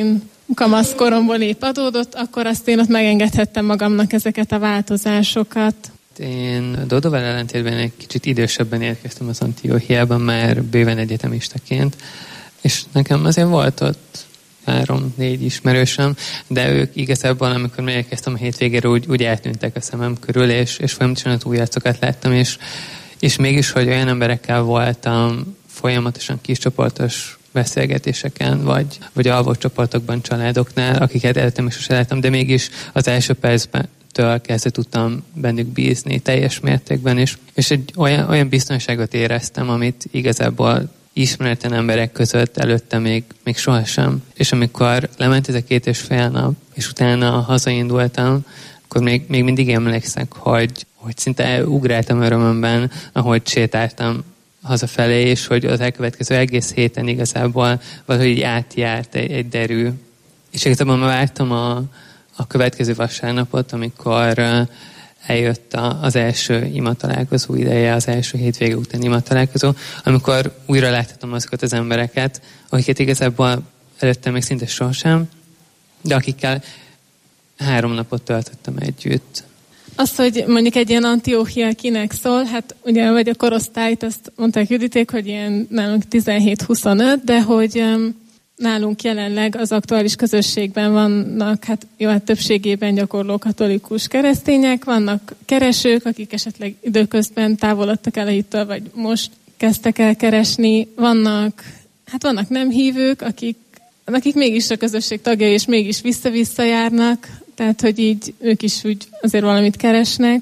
kamaszkoromból épp adódott, akkor azt én ott megengedhettem magamnak ezeket a változásokat. Én Dodóval ellentétben egy kicsit idősebben érkeztem az Antiochiában, már bőven egyetemistaként, és nekem azért volt ott három-négy ismerősöm, de ők igazából, amikor megérkeztem a hétvégére, úgy, úgy eltűntek a szemem körül, és, és folyamatosan az új arcokat láttam, és, és mégis, hogy olyan emberekkel voltam folyamatosan kiscsoportos beszélgetéseken, vagy, vagy alvó csoportokban, családoknál, akiket előttem is sose láttam, de mégis az első percben től kezdve tudtam bennük bízni teljes mértékben, és, és egy olyan, olyan biztonságot éreztem, amit igazából ismeretlen emberek között előtte még, még sohasem. És amikor lement ez a két és fél nap, és utána hazaindultam, akkor még, még mindig emlékszek, hogy, hogy szinte ugráltam örömömben, ahogy sétáltam hazafelé, és hogy az elkövetkező egész héten igazából valahogy így átjárt egy, egy derű. És igazából már vártam a, a következő vasárnapot, amikor eljött a, az első imatalálkozó ideje, az első hétvége után imatalálkozó, amikor újra láthatom azokat az embereket, akiket igazából előttem még szinte sohasem, de akikkel három napot töltöttem együtt. Az, hogy mondjuk egy ilyen Antiochia kinek szól, hát ugye vagy a korosztályt, azt mondták Juditék, hogy ilyen nálunk tizenhét-huszonöt, de hogy um, nálunk jelenleg az aktuális közösségben vannak, hát jó, hát többségében gyakorló katolikus keresztények, vannak keresők, akik esetleg időközben távolodtak el a hittől, vagy most kezdtek el keresni, vannak, hát vannak nem hívők, akik, akik mégis a közösség tagjai, és mégis vissza-vissza járnak, tehát, hogy így ők is úgy azért valamit keresnek.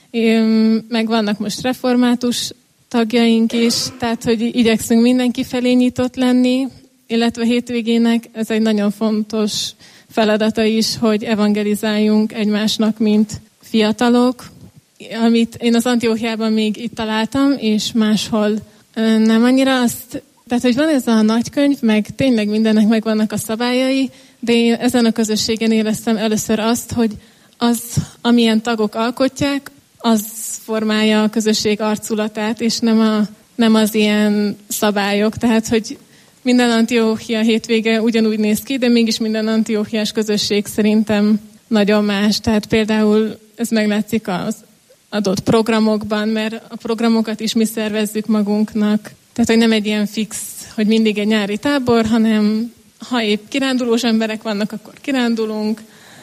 Meg vannak most református tagjaink is, tehát, hogy igyekszünk mindenki felé nyitott lenni, illetve a hétvégének ez egy nagyon fontos feladata is, hogy evangelizáljunk egymásnak, mint fiatalok. Amit én az Antiochiában még itt találtam, és máshol nem annyira azt, tehát, hogy van ez a nagykönyv, meg tényleg mindennek megvannak a szabályai, de én ezen a közösségen éreztem először azt, hogy az, amilyen tagok alkotják, az formálja a közösség arculatát, és nem, a, nem az ilyen szabályok. Tehát, hogy minden Antiochia hétvége ugyanúgy néz ki, de mégis minden antiochiás közösség szerintem nagyon más. Tehát például ez meglátszik az adott programokban, mert a programokat is mi szervezzük magunknak. Tehát, hogy nem egy ilyen fix, hogy mindig egy nyári tábor, hanem ha épp kirándulós emberek vannak, akkor kirándulunk,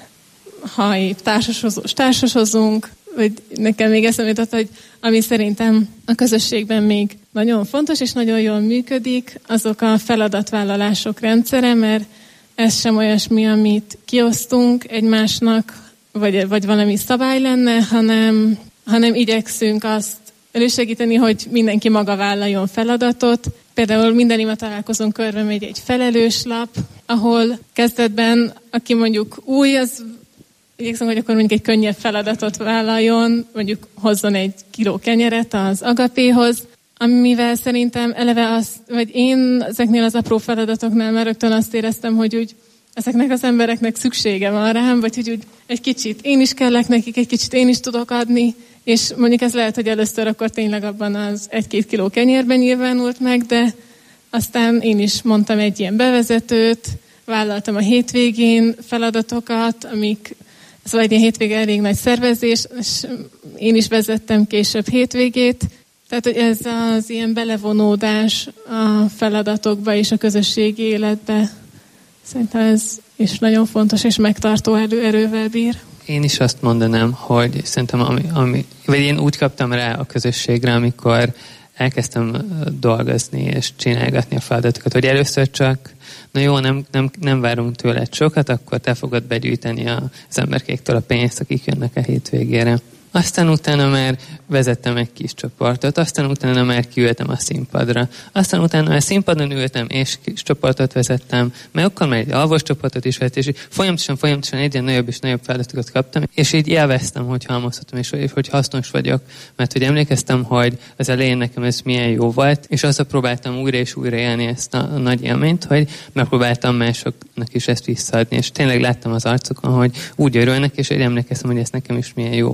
ha épp társasozós, társasozunk, vagy nekem még eszembe jutott, hogy ami szerintem a közösségben még nagyon fontos, és nagyon jól működik, azok a feladatvállalások rendszere, mert ez sem olyasmi, amit kiosztunk egymásnak, vagy, vagy valami szabály lenne, hanem, hanem igyekszünk azt elősegíteni, hogy mindenki maga vállaljon feladatot. Például minden ima találkozón körbe megy egy felelős lap, ahol kezdetben, aki mondjuk új, az igyekszünk, hogy akkor mondjuk egy könnyebb feladatot vállaljon, mondjuk hozzon egy kiló kenyeret az agapéhoz, amivel szerintem eleve azt, vagy én ezeknél az apró feladatoknál már rögtön azt éreztem, hogy úgy ezeknek az embereknek szüksége van rám, vagy hogy úgy egy kicsit én is kellek nekik, egy kicsit én is tudok adni, és mondjuk ez lehet, hogy először akkor tényleg abban az egy-két kiló kenyérben nyilvánult meg, de aztán én is mondtam egy ilyen bevezetőt, vállaltam a hétvégén feladatokat, amik, szóval egy ilyen hétvége elég nagy szervezés, és én is vezettem később hétvégét, tehát hogy ez az ilyen belevonódás a feladatokba és a közösségi életbe, szerintem ez is nagyon fontos és megtartó erővel bír. Én is azt mondanám, hogy szerintem, ami, ami, vagy én úgy kaptam rá a közösségre, amikor elkezdtem dolgozni és csinálgatni a feladatokat, hogy először csak, na jó, nem, nem, nem várunk tőled sokat, akkor te fogod begyűjteni az emberkéktől a pénzt, akik jönnek a hétvégére. Aztán utána már vezettem egy kis csoportot, aztán utána már kiültem a színpadra, aztán utána már színpadon ültem és kis csoportot vezettem, mert akkor már egy alvos csoportot is vezettem, és folyamatosan, folyamatosan egyre nagyobb és nagyobb feladatokat kaptam, és így élveztem, hogy halmozhatom, és hogy hasznos vagyok, mert hogy emlékeztem, hogy az elején nekem ez milyen jó volt, és azzal próbáltam újra és újra élni ezt a, a nagy élményt, hogy megpróbáltam másoknak is ezt visszaadni, és tényleg láttam az arcokon, hogy úgy örülnek, és hogy emlékeztem, hogy ez nekem is milyen jó volt.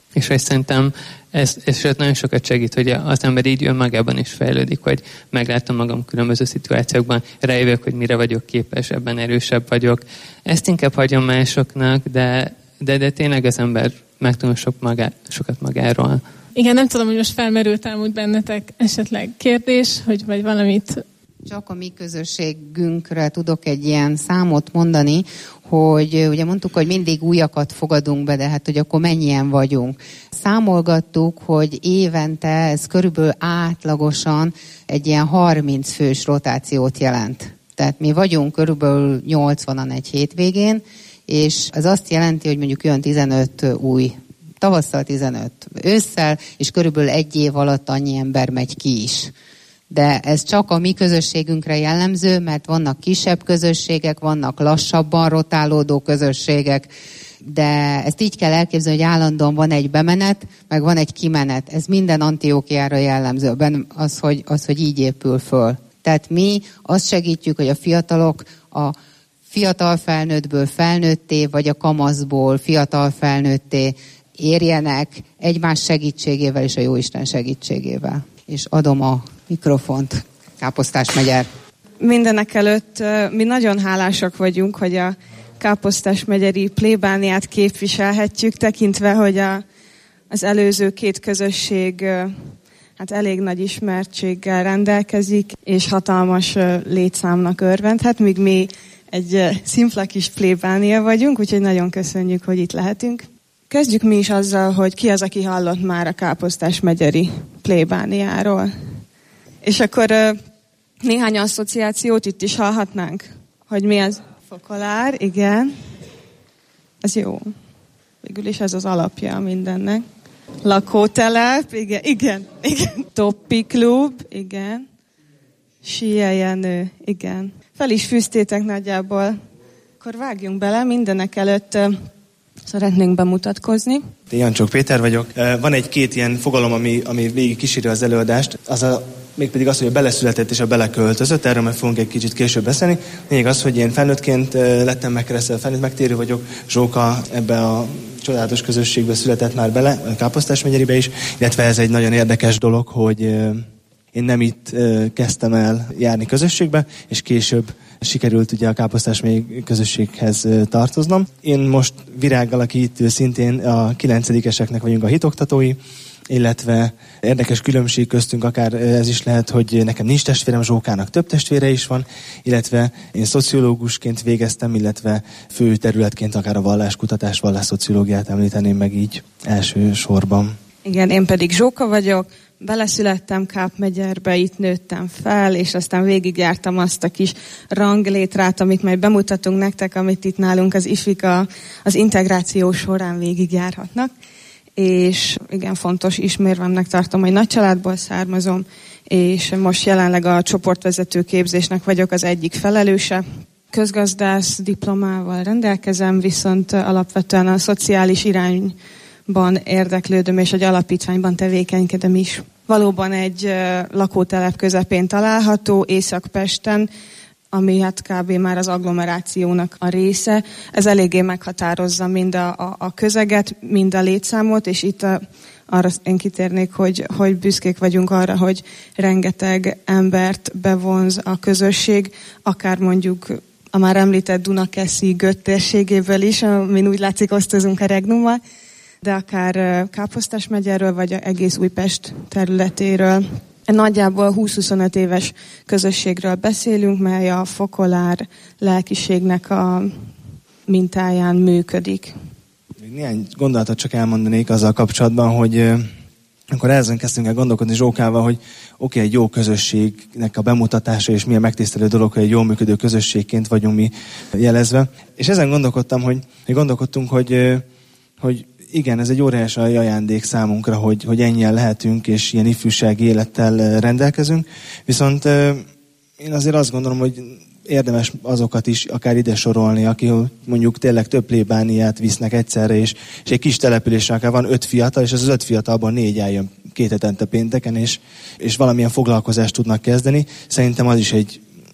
És hogy szerintem ez, ez nagyon sokat segít, hogy az ember így önmagában is fejlődik, hogy meglátom magam különböző szituációkban, rájövök, hogy mire vagyok képes, ebben erősebb vagyok. Ezt inkább hagyom másoknak, de, de, de tényleg az ember megtanul sok magá, sokat magáról. Igen, nem tudom, hogy most felmerült amúgy bennetek esetleg kérdés, hogy vagy valamit... Csak a mi közösségünkre tudok egy ilyen számot mondani, hogy ugye mondtuk, hogy mindig újakat fogadunk be, de hát hogy akkor mennyien vagyunk. Számolgattuk, hogy évente ez körülbelül átlagosan egy ilyen harminc fős rotációt jelent. Tehát mi vagyunk körülbelül nyolcvanan egy hétvégén, és ez azt jelenti, hogy mondjuk jön tizenöt új, tavasszal tizenöt ősszel, és körülbelül egy év alatt annyi ember megy ki is. De ez csak a mi közösségünkre jellemző, mert vannak kisebb közösségek, vannak lassabban rotálódó közösségek, de ezt így kell elképzelni, hogy állandóan van egy bemenet, meg van egy kimenet. Ez minden Antiókiára jellemző, az hogy, az, hogy így épül föl. Tehát mi azt segítjük, hogy a fiatalok a fiatal felnőttből felnőtté, vagy a kamaszból fiatal felnőtté érjenek egymás segítségével és a Jóisten segítségével. És adom a mikrofont Káposztás megyer. Mindenek előtt mi nagyon hálásak vagyunk, hogy a Káposztás megyeri plébániát képviselhetjük, tekintve, hogy a, az előző két közösség hát elég nagy ismertséggel rendelkezik, és hatalmas létszámnak örvendhet, míg mi egy szimpla kis plébánia vagyunk, úgyhogy nagyon köszönjük, hogy itt lehetünk. Kezdjük mi is azzal, hogy ki az, aki hallott már a Káposztás megyeri plébániáról. És akkor néhány asszociációt itt is hallhatnánk, hogy mi az? Fokolár, igen. Ez jó. Végül is ez az alapja mindennek. Lakótelep, igen, igen, igen. Toppi klub, igen. Sia Jenő, igen. Fel is fűztétek nagyjából. Akkor vágjunk bele, mindenek előtt szeretnénk bemutatkozni. Én Jancsók Péter vagyok. Van egy-két ilyen fogalom, ami, ami végig kíséri az előadást. Az a, mégpedig az, hogy a beleszületett és a beleköltözött. Erről meg fogunk egy kicsit később beszélni. Még az, hogy én felnőttként lettem megkeresztelve, felnőtt megtérő vagyok. Zsóka ebbe a csodálatos közösségbe született már bele, a Káposztás megyeribe is. Illetve ez egy nagyon érdekes dolog, hogy én nem itt kezdtem el járni közösségbe, és később sikerült ugye a Káposztás megyeri közösséghez tartoznom. Én most Virággal, aki itt szintén a kilencedikeseknek vagyunk a hitoktatói, illetve érdekes különbség köztünk akár ez is lehet, hogy nekem nincs testvérem, Zsókának több testvére is van, illetve én szociológusként végeztem, illetve fő területként akár a valláskutatás, vallásszociológiát említeném meg így első sorban. Igen, én pedig Zsóka vagyok, beleszülettem Káp-megyerbe, itt nőttem fel, és aztán végigjártam azt a kis ranglétrát, amit majd bemutatunk nektek, amit itt nálunk az ifika az integráció során végigjárhatnak. És igen, fontos ismérvemnek tartom, hogy nagy családból származom, és most jelenleg a csoportvezető képzésnek vagyok az egyik felelőse. Közgazdász diplomával rendelkezem, viszont alapvetően a szociális irányban érdeklődöm, és egy alapítványban tevékenykedem is. Valóban egy uh, lakótelep közepén található, Észak-Pesten, ami hát kb. Már az agglomerációnak a része. Ez eléggé meghatározza mind a, a, a közeget, mind a létszámot, és itt a, arra én kitérnék, hogy, hogy büszkék vagyunk arra, hogy rengeteg embert bevonz a közösség, akár mondjuk a már említett Dunakeszi Göt térségéből is, amin úgy látszik osztozunk a Regnummal, de akár Káposztás megyerről, vagy egész Újpest területéről. Nagyjából húsz-huszonöt éves közösségről beszélünk, mely a fokolár lelkiségnek a mintáján működik. Még néhány gondolatot csak elmondanék azzal kapcsolatban, hogy euh, akkor ezen kezdtünk el gondolkodni Zsókával, hogy oké, okay, egy jó közösségnek a bemutatása, és milyen megtisztelő dolog, hogy egy jól működő közösségként vagyunk mi jelezve. És ezen gondolkodtam, hogy, hogy gondolkodtunk, hogy, euh, hogy igen, ez egy óriási ajándék számunkra, hogy, hogy ennyien lehetünk, és ilyen ifjúsági élettel rendelkezünk. Viszont én azért azt gondolom, hogy érdemes azokat is akár ide sorolni, aki mondjuk tényleg több plébániát visznek egyszerre, és, és egy kis településen akár van öt fiatal, és az, az öt fiatalban négy eljön két hetente pénteken, és, és valamilyen foglalkozást tudnak kezdeni. Szerintem az is egy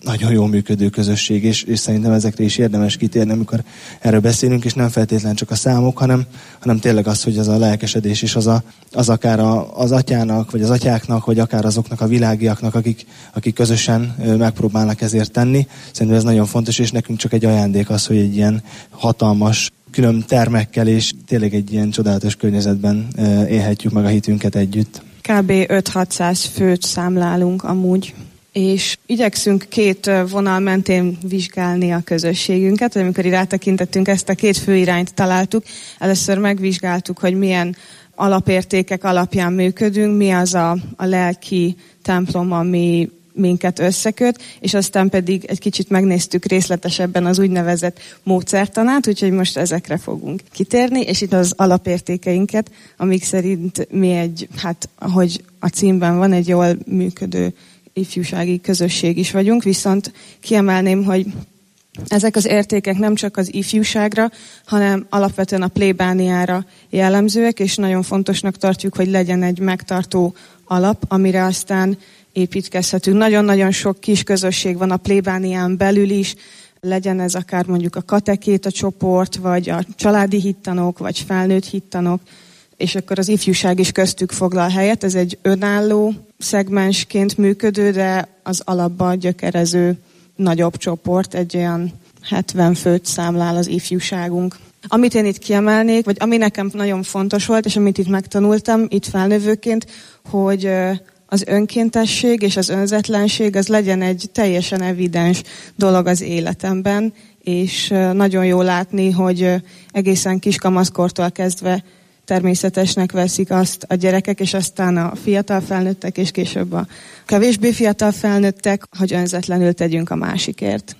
nagyon jó működő közösség, és, és szerintem ezekre is érdemes kitérni, amikor erről beszélünk, és nem feltétlen csak a számok, hanem, hanem tényleg az, hogy az a lelkesedés is az, a, az akár a, az atyának, vagy az atyáknak, vagy akár azoknak a világiaknak, akik, akik közösen megpróbálnak ezért tenni. Szerintem ez nagyon fontos, és nekünk csak egy ajándék az, hogy egy ilyen hatalmas, külön termekkel és tényleg egy ilyen csodálatos környezetben élhetjük meg a hitünket együtt. Kb. öt-hatszáz főt számlálunk amúgy, és igyekszünk két vonal mentén vizsgálni a közösségünket, vagy amikor így rátekintettünk, ezt a két fő irányt találtuk. Először megvizsgáltuk, hogy milyen alapértékek alapján működünk, mi az a, a lelki templom, ami minket összeköt, és aztán pedig egy kicsit megnéztük részletesebben az úgynevezett módszertanát, úgyhogy most ezekre fogunk kitérni, és itt az alapértékeinket, amik szerint mi egy, hát ahogy a címben van, egy jól működő ifjúsági közösség is vagyunk, viszont kiemelném, hogy ezek az értékek nem csak az ifjúságra, hanem alapvetően a plébániára jellemzőek, és nagyon fontosnak tartjuk, hogy legyen egy megtartó alap, amire aztán építkezhetünk. Nagyon-nagyon sok kis közösség van a plébánián belül is, legyen ez akár mondjuk a katekét, a csoport, vagy a családi hittanok, vagy felnőtt hittanok, és akkor az ifjúság is köztük foglal helyet. Ez egy önálló szegmensként működő, de az alapba gyökerező nagyobb csoport, egy olyan hetven főt számlál az ifjúságunk. Amit én itt kiemelnék, vagy ami nekem nagyon fontos volt, és amit itt megtanultam, itt felnövőként, hogy az önkéntesség és az önzetlenség az legyen egy teljesen evidens dolog az életemben, és nagyon jó látni, hogy egészen kiskamaszkortól kezdve természetesnek veszik azt a gyerekek, és aztán a fiatal felnőttek, és később a kevésbé fiatal felnőttek, hogy önzetlenül tegyünk a másikért.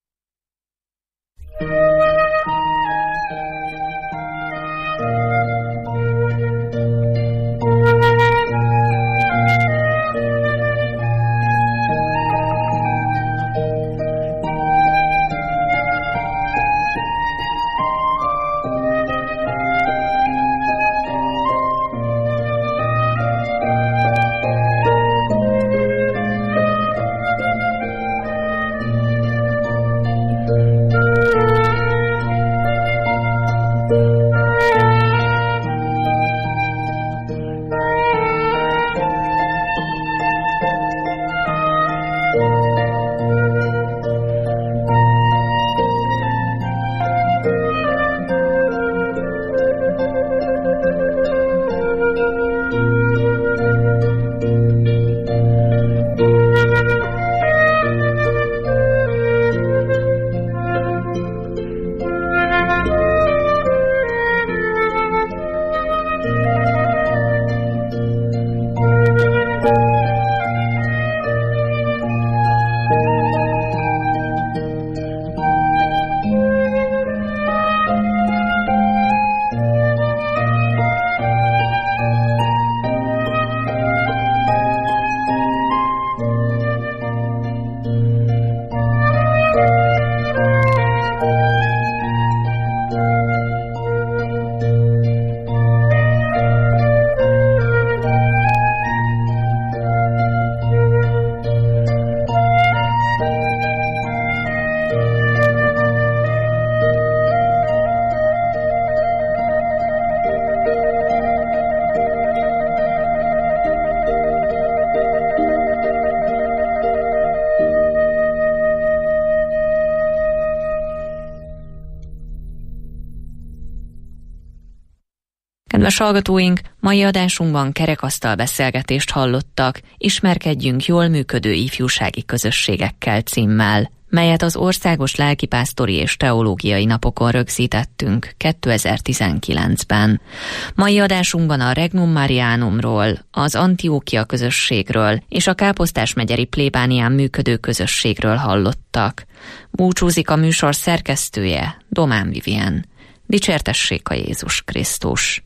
Kedves hallgatóink, mai adásunkban kerekasztal beszélgetést hallottak, Ismerkedjünk jól működő ifjúsági közösségekkel címmel, melyet az Országos Lelkipásztori és Teológiai Napokon rögzítettünk kétezer-tizenkilencben. Mai adásunkban a Regnum Marianumról, az Antiókia közösségről és a Káposztásmegyeri plébánián működő közösségről hallottak. Búcsúzik a műsor szerkesztője, Domán Vivien. Dicsértessék a Jézus Krisztus!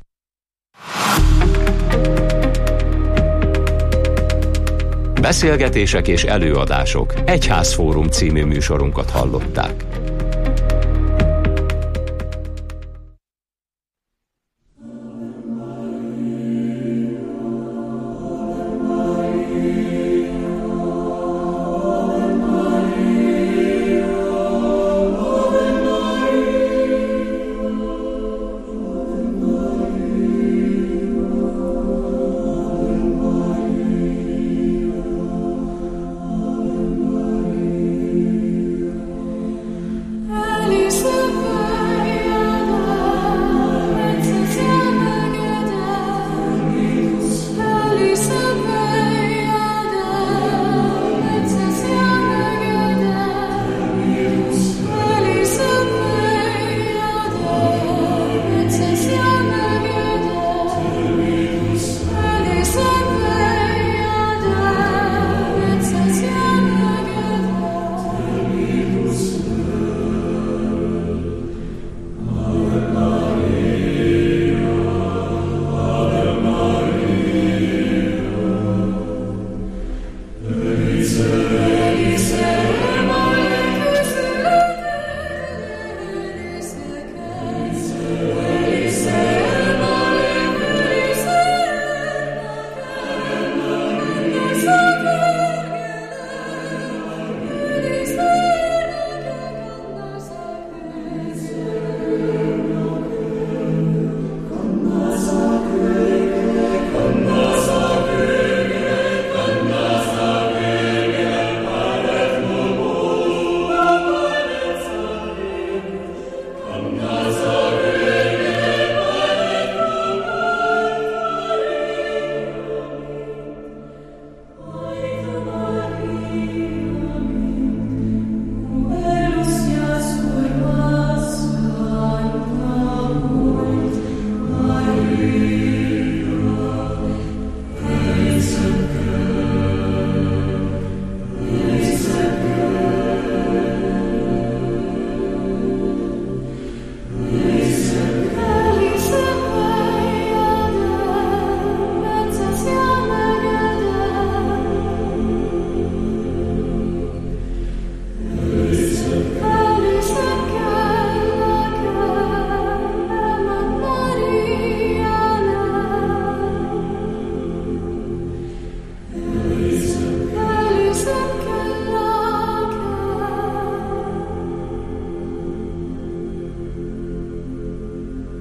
Beszélgetések és előadások Egyházfórum című műsorunkat hallották.